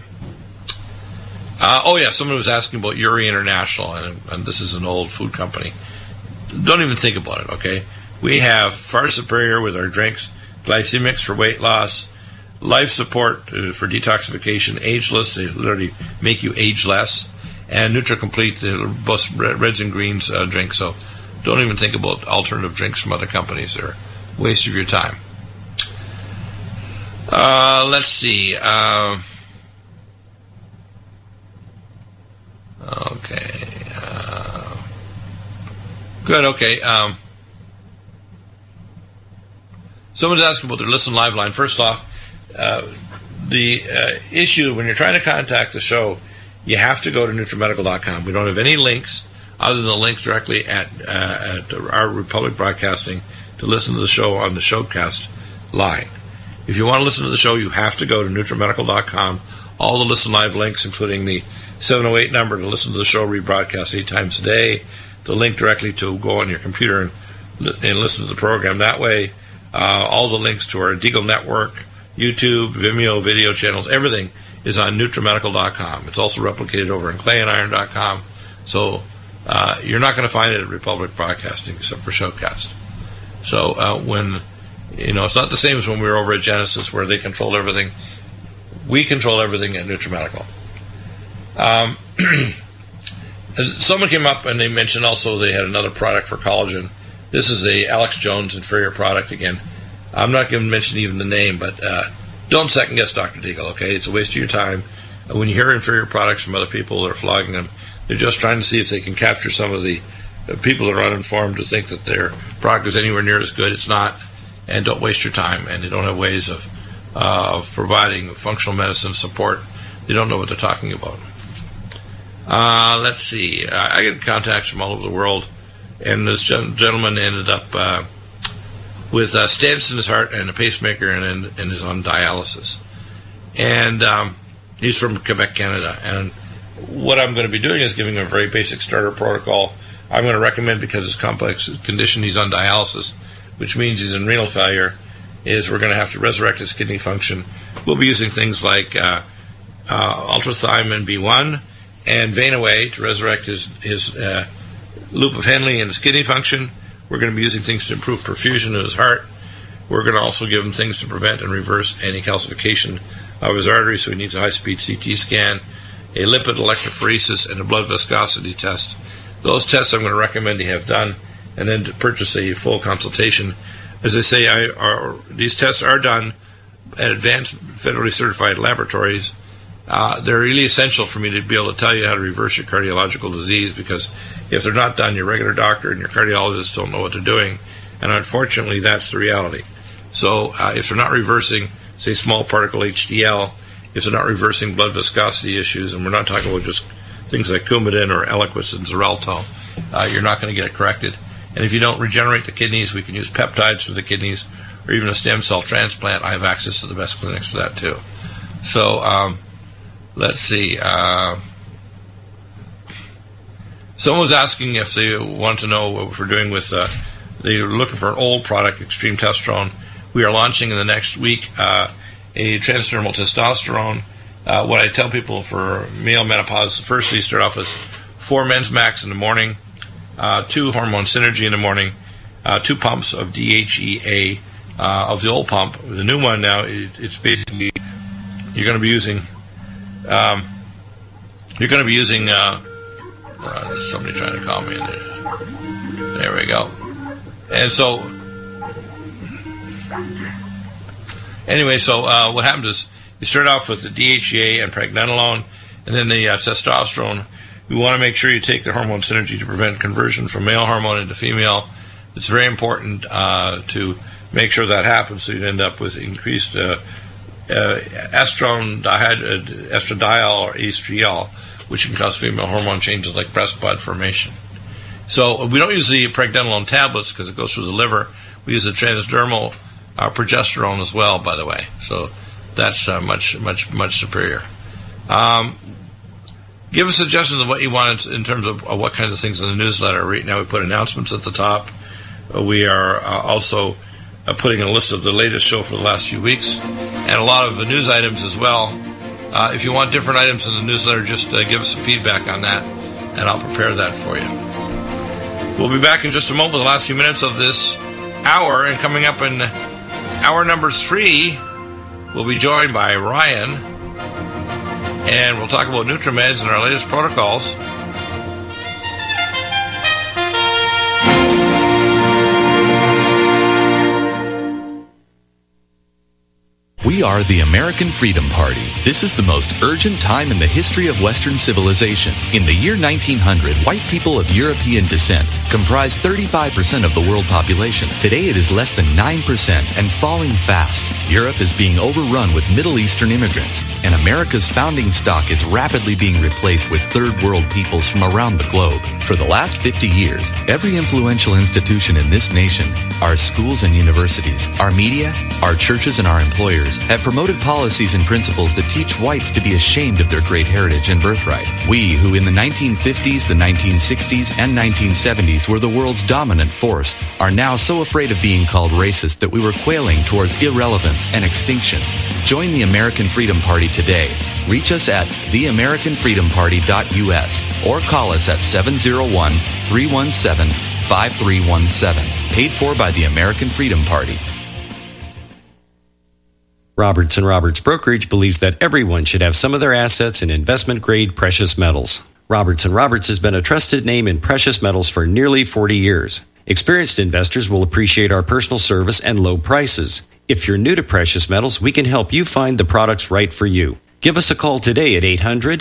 someone was asking about Uri International, and this is an old food company. Don't even think about it, okay? We have Far Superior with our drinks, Glycemics for weight loss, Life Support for detoxification, Ageless, they literally make you age less, and NutriComplete, the both reds and greens drink. So don't even think about alternative drinks from other companies. They're a waste of your time. Let's see. Okay. Good, okay. Someone's asking about their Listen Live line. First off, the issue when you're trying to contact the show, you have to go to NutriMedical.com. We don't have any links other than the link directly at our Republic Broadcasting to listen to the show on the Showcast line. If you want to listen to the show, you have to go to NutriMedical.com. All the Listen Live links, including the 708 number to listen to the show rebroadcast 8 times a day, the link directly to go on your computer and listen to the program that way. All the links to our Deagle Network, YouTube, Vimeo, video channels, everything is on NutriMedical.com. It's also replicated over on ClayandIron.com. So you're not going to find it at Republic Broadcasting except for Showcast. So when, it's not the same as when we were over at Genesis where they controlled everything. We control everything at NutriMedical. Someone came up and they mentioned also they had another product for collagen. This is the Alex Jones inferior product again. I'm not going to mention even the name, but don't second guess Dr. Deagle, okay? It's a waste of your time. When you hear inferior products from other people that are flogging them, they're just trying to see if they can capture some of the people that are uninformed to think that their product is anywhere near as good. It's not, and don't waste your time. And they don't have ways of providing functional medicine support. They don't know what they're talking about. Let's see. I get contacts from all over the world, and this gentleman ended up with stents in his heart and a pacemaker and is on dialysis. And he's from Quebec, Canada. And what I'm going to be doing is giving him a very basic starter protocol. I'm going to recommend, because his complex condition, he's on dialysis, which means he's in renal failure, is we're going to have to resurrect his kidney function. We'll be using things like ultrathymine B1 and Vein-Away to resurrect his loop of Henle and his kidney function. We're going to be using things to improve perfusion of his heart. We're going to also give him things to prevent and reverse any calcification of his arteries, so he needs a high-speed CT scan, a lipid electrophoresis, and a blood viscosity test. Those tests I'm going to recommend he have done, and then to purchase a full consultation. As I say, these tests are done at advanced federally certified laboratories. They're really essential for me to be able to tell you how to reverse your cardiological disease, because if they're not done, your regular doctor and your cardiologist don't know what they're doing, and unfortunately that's the reality. So if they're not reversing, say, small particle HDL, if they're not reversing blood viscosity issues, and we're not talking about just things like Coumadin or Eliquis and Xarelto, you're not going to get it corrected. And if you don't regenerate the kidneys, we can use peptides for the kidneys, or even a stem cell transplant. I have access to the best clinics for that too. So let's see. Someone was asking if they want to know what we're doing with, they're looking for an old product, Extreme Testosterone. We are launching in the next week a transdermal testosterone. What I tell people for male menopause, firstly, start off with 4 Men's Max in the morning, 2 Hormone Synergy in the morning, 2 pumps of DHEA of the old pump. The new one now, it's basically you're going to be using. There's somebody trying to call me. There we go. And so, anyway, what happens is you start off with the DHEA and pregnenolone, and then the testosterone. We want to make sure you take the Hormone Synergy to prevent conversion from male hormone into female. It's very important to make sure that happens, so you'd end up with increased estradiol or estriol, which can cause female hormone changes like breast bud formation. So we don't use the pregnenolone tablets because it goes through the liver. We use the transdermal progesterone as well, by the way. So that's much superior. Give us suggestions of what you want in terms of what kinds of things in the newsletter. Right now we put announcements at the top. We are also putting a list of the latest show for the last few weeks and a lot of the news items as well. If you want different items in the newsletter, just give us some feedback on that, and I'll prepare that for you. We'll be back in just a moment with the last few minutes of this hour, and coming up in hour number 3, we'll be joined by Ryan, and we'll talk about NutriMeds and our latest protocols. We are the American Freedom Party. This is the most urgent time in the history of Western civilization. In the year 1900, white people of European descent comprised 35% of the world population. Today it is less than 9% and falling fast. Europe is being overrun with Middle Eastern immigrants, and America's founding stock is rapidly being replaced with third world peoples from around the globe. For the last 50 years, every influential institution in this nation, our schools and universities, our media, our churches, and our employers have promoted policies and principles that teach whites to be ashamed of their great heritage and birthright. We, who in the 1950s, the 1960s, and 1970s were the world's dominant force, are now so afraid of being called racist that we were quailing towards irrelevance and extinction. Join the American Freedom Party today. Reach us at theamericanfreedomparty.us or call us at 701-317-5317. Paid for by the American Freedom Party. Roberts & Roberts Brokerage believes that everyone should have some of their assets in investment-grade precious metals. Roberts & Roberts has been a trusted name in precious metals for nearly 40 years. Experienced investors will appreciate our personal service and low prices. If you're new to precious metals, we can help you find the products right for you. Give us a call today at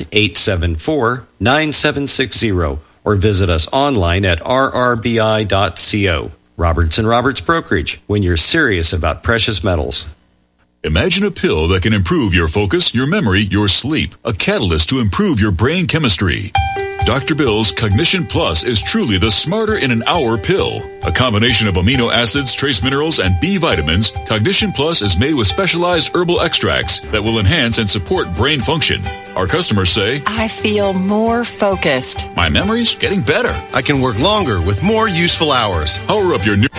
800-874-9760 or visit us online at rrbi.co. Roberts & Roberts Brokerage, when you're serious about precious metals. Imagine a pill that can improve your focus, your memory, your sleep. A catalyst to improve your brain chemistry. Dr. Bill's Cognition Plus is truly the smarter in an hour pill. A combination of amino acids, trace minerals, and B vitamins, Cognition Plus is made with specialized herbal extracts that will enhance and support brain function. Our customers say, I feel more focused. My memory's getting better. I can work longer with more useful hours. Power up your new...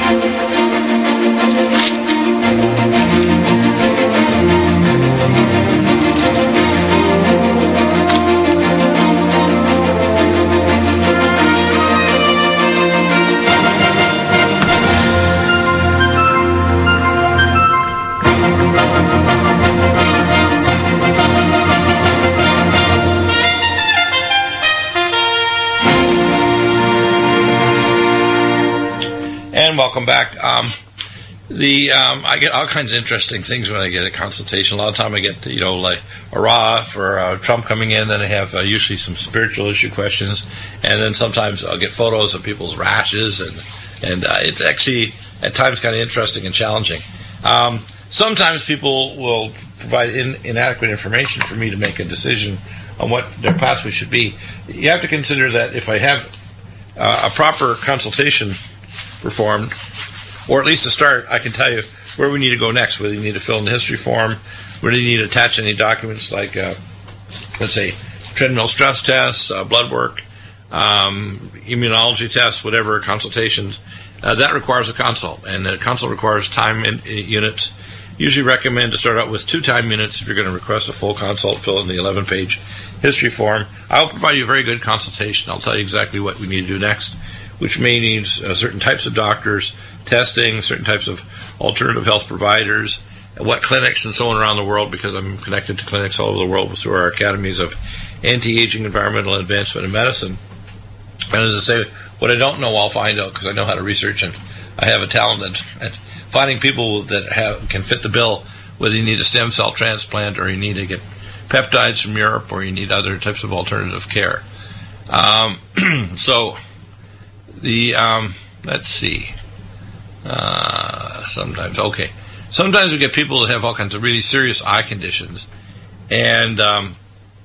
Welcome back. I get all kinds of interesting things when I get a consultation. A lot of time I get, like a raw for Trump coming in. Then I have usually some spiritual issue questions, and then sometimes I'll get photos of people's rashes, and it's actually at times kind of interesting and challenging. Sometimes people will provide inadequate information for me to make a decision on what their pathway should be. You have to consider that if I have a proper consultation performed, or at least to start, I can tell you where we need to go next, whether you need to fill in the history form, whether you need to attach any documents like, let's say, treadmill stress tests, blood work, immunology tests, whatever, consultations. That requires a consult, and the consult requires time in units. usually recommend to start out with 2 time units if you're going to request a full consult, fill in the 11-page history form. I'll provide you a very good consultation. I'll tell you exactly what we need to do next, which may need certain types of doctors, testing, certain types of alternative health providers, what clinics and so on around the world, because I'm connected to clinics all over the world through our academies of anti-aging, environmental advancement, and medicine. And as I say, what I don't know, I'll find out, because I know how to research, and I have a talent at finding people that can fit the bill, whether you need a stem cell transplant or you need to get peptides from Europe or you need other types of alternative care. So, let's see. Sometimes we get people that have all kinds of really serious eye conditions, and I'm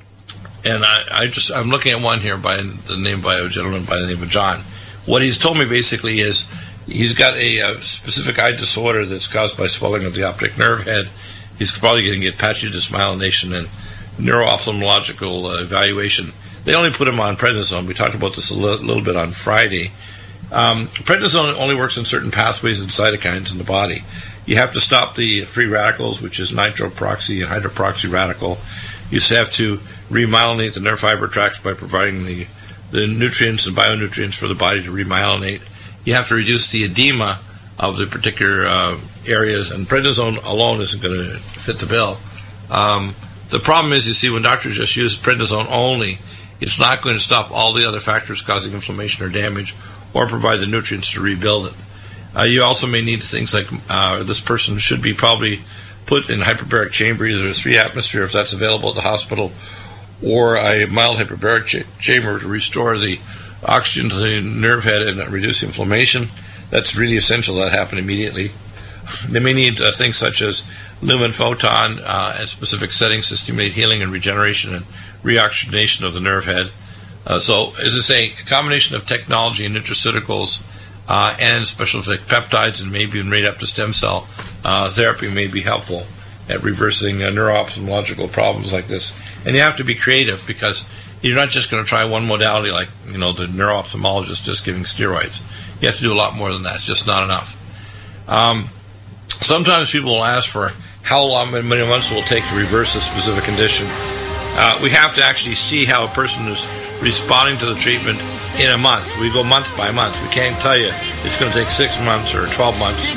looking at one here by a gentleman by the name of John. What he's told me basically is he's got a specific eye disorder that's caused by swelling of the optic nerve head. He's probably going to get patchy demyelination and neuro-ophthalmological evaluation. They only put him on prednisone. We talked about this a little bit on Friday. Prednisone only works in certain pathways and cytokines in the body. You have to stop the free radicals, which is nitroproxy and hydroproxy radical. You have to remyelinate the nerve fiber tracts by providing the nutrients and bionutrients for the body to remyelinate. You have to reduce the edema of the particular areas, and prednisone alone isn't going to fit the bill. The problem is, you see, when doctors just use prednisone only, it's not going to stop all the other factors causing inflammation or damage or provide the nutrients to rebuild it. You also may need things like this person should be probably put in a hyperbaric chamber, either a 3-atmosphere if that's available at the hospital, or a mild hyperbaric chamber to restore the oxygen to the nerve head and reduce inflammation. That's really essential. That happen immediately. They may need things such as lumen photon at specific settings to stimulate healing and regeneration and reoxygenation of the nerve head. So, as I say, a combination of technology and nutraceuticals and specific peptides and maybe even right up to stem cell therapy may be helpful at reversing neuro-ophthalmological problems like this. And you have to be creative, because you're not just going to try one modality like, the neuro-ophthalmologist just giving steroids. You have to do a lot more than that. It's just not enough. Sometimes people will ask for how long, many months it will take to reverse a specific condition. We have to actually see how a person is responding to the treatment in a month. We go month by month. We can't tell you it's going to take 6 months or 12 months.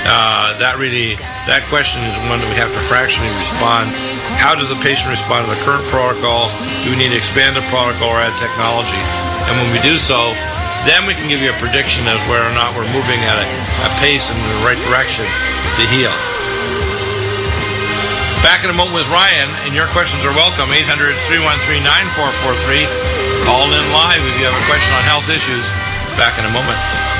That question is one that we have to fractionally respond. How does the patient respond to the current protocol? Do we need to expand the protocol or add technology? And when we do so, then we can give you a prediction of whether or not we're moving at a pace in the right direction to heal. Back in a moment with Ryan, and your questions are welcome. 800-313-9443. Call in live if you have a question on health issues. Back in a moment.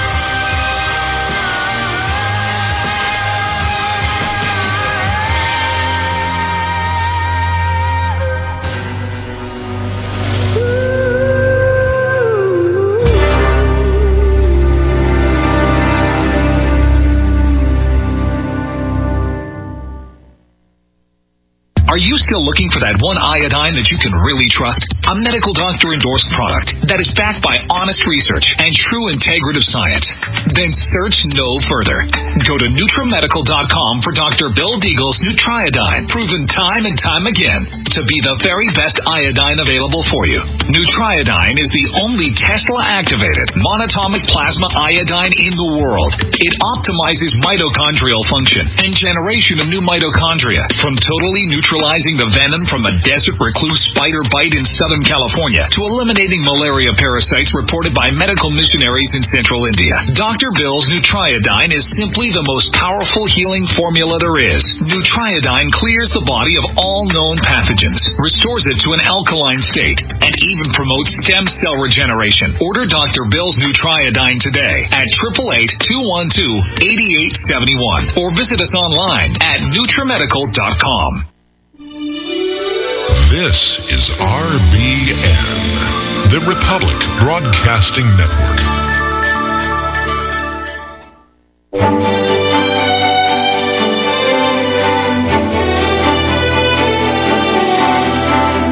Are you still looking for that one iodine that you can really trust? A medical doctor endorsed product that is backed by honest research and true integrative science? Then search no further. Go to NutriMedical.com for Dr. Bill Deagle's Nutriodine, proven time and time again to be the very best iodine available for you. Nutriodine is the only Tesla-activated monatomic plasma iodine in the world. It optimizes mitochondrial function and generation of new mitochondria, from totally neutralizing the venom from a desert recluse spider bite in Southern California to eliminating malaria parasites reported by medical missionaries in central India. Dr. Bill's Nutriodine is simply the most powerful healing formula there is. Nutriodine clears the body of all known pathogens, restores it to an alkaline state, and even promotes stem cell regeneration. Order Dr. Bill's Nutriodine today at 888-212-8871 or visit us online at NutriMedical.com. This is RBN, the Republic Broadcasting Network.